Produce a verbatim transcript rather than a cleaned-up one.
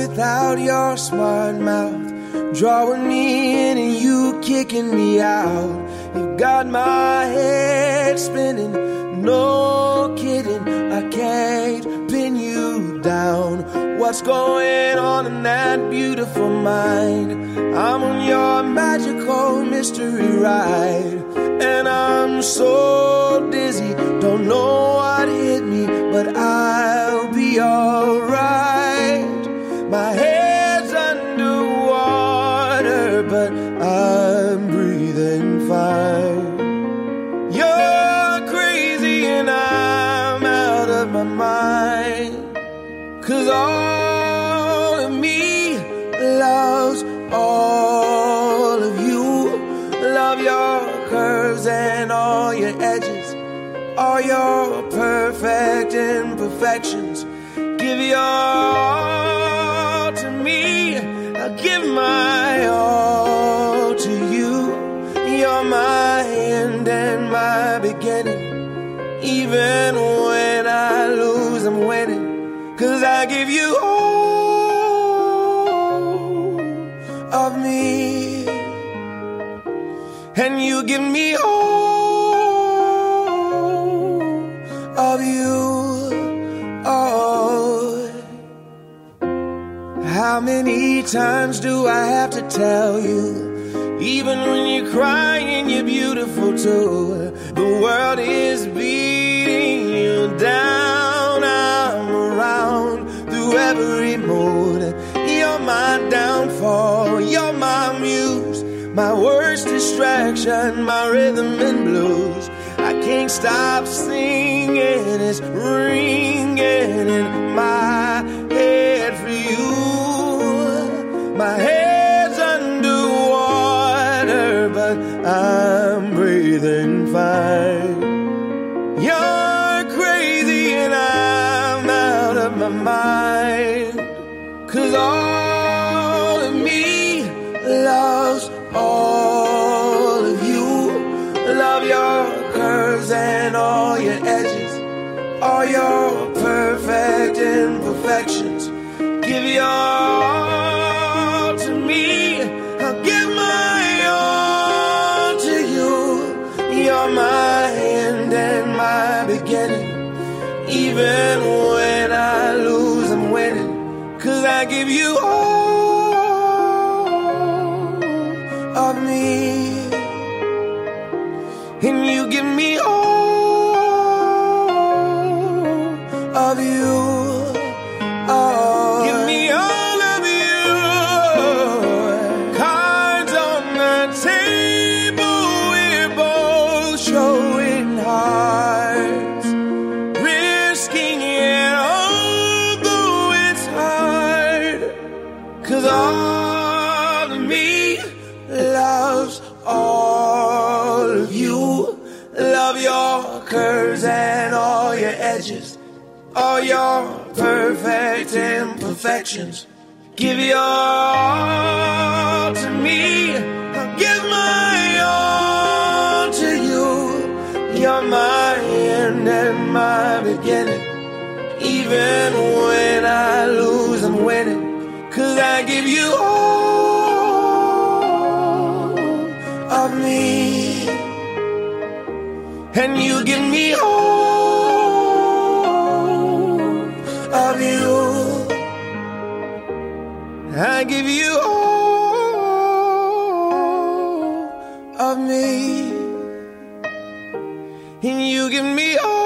without your smart mouth, drawing me in and you kicking me out. You got my head spinning, no kidding, I can't pin you down. What's going on in that beautiful mind? I'm on your magical mystery ride, and I'm so dizzy, don't know what hit me, but I'll be alright. My head's underwater, but I'm breathing fine. You're crazy and I'm out of my mind, 'cause all of me loves all of you. Love your curves and all your edges, all your perfect imperfections. Give your all to me, I'll give my all to you. You're my end and my beginning. Even when I lose, I'm winning, 'cause I give you all of me, and you give me all of you. Oh, how many times do I have to tell you, even when you're crying, you're beautiful too. The world is beating you down, I'm around through every mood. You're my downfall, you're my muse, my worst distraction, my rhythm and blues. I can't stop singing, it's ringing in my head for you. My head's underwater, but I'm breathing fine. You're crazy and I'm out of my mind, 'cause all of me loves all of you. Love your curves and all your edges, all your perfect imperfections. Give your all to me, I'll give my all to you. You're my end and my beginning. Even when I lose, I'm winning, 'cause I give you all of me, and you give me all of you. Oh, give me all of you. Cards on the table, we're both showing hearts, risking it although it's hard, 'cause all of me loves all of you. Love your curves and all your edges, all your perfect imperfections. Give your all to me, I'll give my all to you. You're my end and my beginning. Even when I lose, I'm winning, 'cause I give you all of me, and you give me all of you. I give you all of me, and you give me all